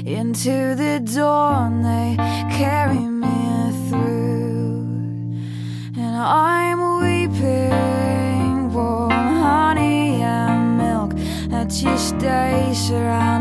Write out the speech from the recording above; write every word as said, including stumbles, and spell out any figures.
into the dawn they carry me through. And I'm weeping, warm honey and milk that you stay surrounded